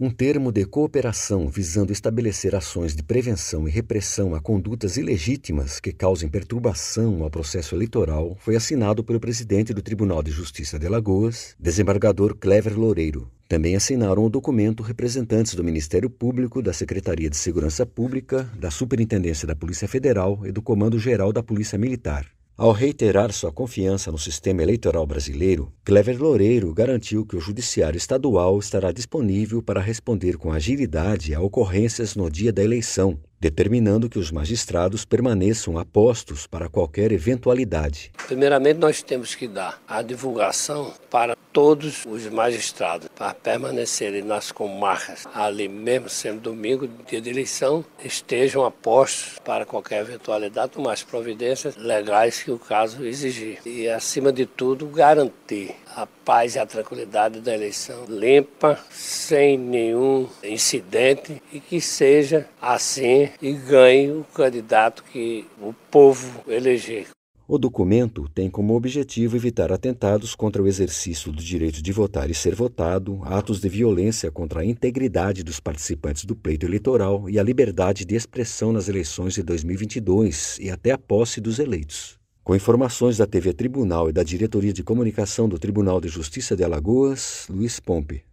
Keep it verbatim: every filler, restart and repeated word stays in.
Um termo de cooperação visando estabelecer ações de prevenção e repressão a condutas ilegítimas que causem perturbação ao processo eleitoral foi assinado pelo presidente do Tribunal de Justiça de Alagoas, desembargador Clever Loureiro. Também assinaram o documento representantes do Ministério Público, da Secretaria de Segurança Pública, da Superintendência da Polícia Federal e do Comando Geral da Polícia Militar. Ao reiterar sua confiança no sistema eleitoral brasileiro, Clever Loureiro garantiu que o Judiciário Estadual estará disponível para responder com agilidade a ocorrências no dia da eleição, determinando que os magistrados permaneçam apostos para qualquer eventualidade. Primeiramente, nós temos que dar a divulgação para todos os magistrados, para permanecerem nas comarcas, ali mesmo sendo domingo, dia de eleição, estejam apostos para qualquer eventualidade, tomar as providências legais que o caso exigir. E, acima de tudo, garantir a paz e a tranquilidade da eleição limpa, sem nenhum incidente, e que seja assim e ganhe o candidato que o povo eleger. O documento tem como objetivo evitar atentados contra o exercício do direito de votar e ser votado, atos de violência contra a integridade dos participantes do pleito eleitoral e a liberdade de expressão nas eleições de dois mil e vinte e dois e até a posse dos eleitos. Com informações da T V Tribunal e da Diretoria de Comunicação do Tribunal de Justiça de Alagoas, Luiz Pompe.